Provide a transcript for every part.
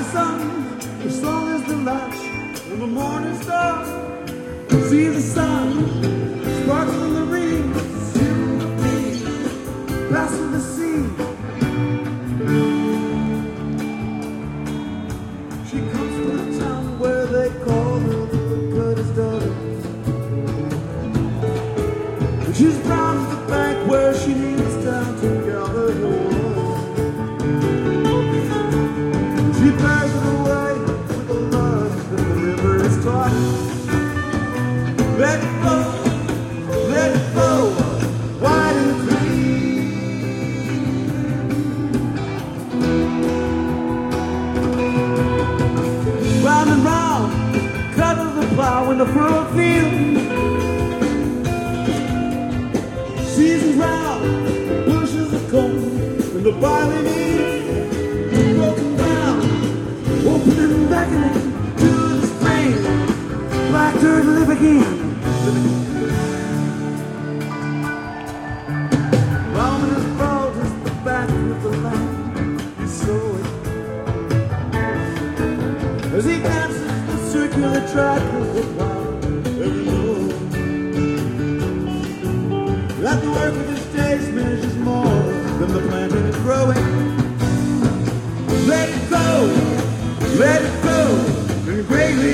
sun, as long as the light and the morning star. See the sun sparkling the rings, in the breeze, passing the sea. She comes from the town where they call her the Curtis daughter. She's down to the bank where she kneels down to gather her wool. She bears it away with the love that the river is taught. Let it flow, wide and free. Round and round, cut of the plow in the furrow field. Seasons round, bushes of corn, and the barley meal. Broken down, opening and beckoning to the spring. Black dirt live again. Round as broad as the back of the land, he saw it. As he dances the circular track of the wild every note. That the work of his days measures more than the planting and growing. Let it go, and greatly.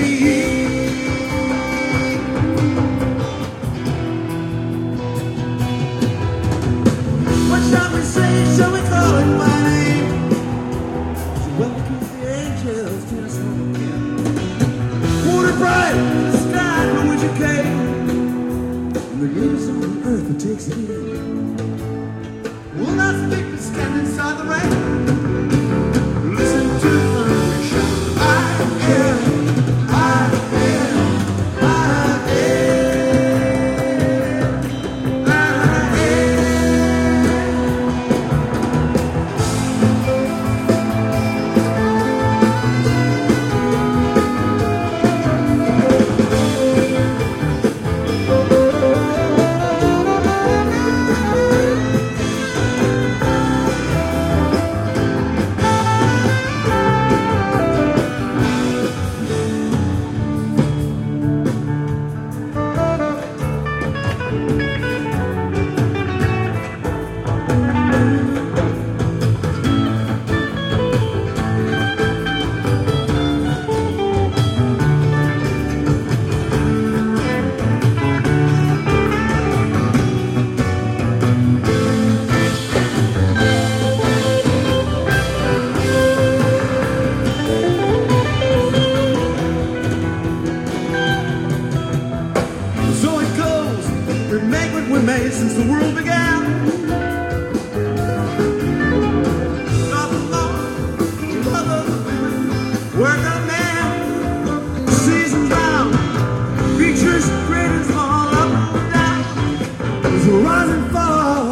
What shall we say? Shall we call it by name? So welcome the angels to us home again. Water bright, the sky from which it came, and the leaves on the earth that takes it in. Will not speak but stand inside the rain. Listen to the thunder shout. I am. Since the world began, not the law, love of the women, work of man, seasons round, creatures great and small, up and down, there's a rise and fall.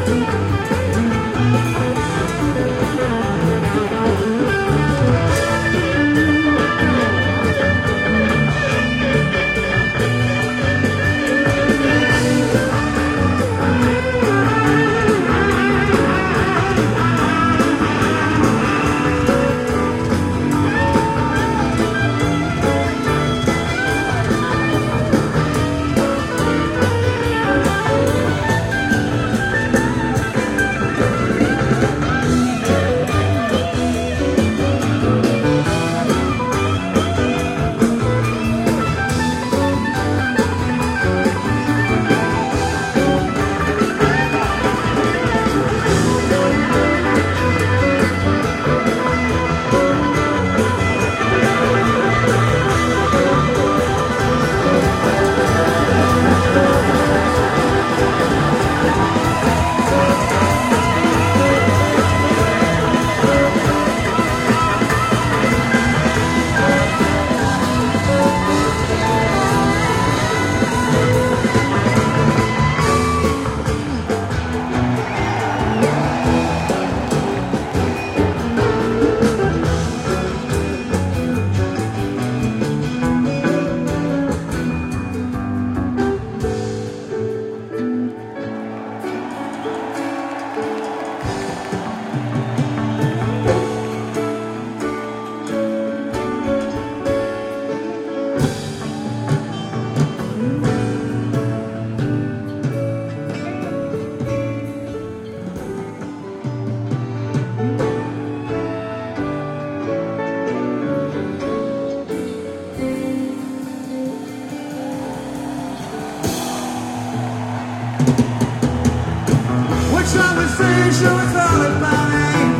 Shall we call it by name?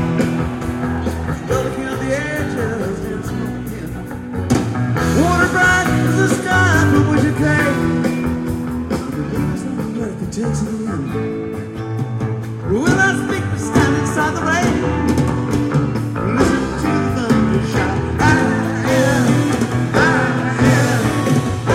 Gonna kill the angels and smoking. Water bright as the sky from which it came. There's no earth that takes it in. Will I speak to stand inside the rain? Listen to the thunder shout. I am, I am, I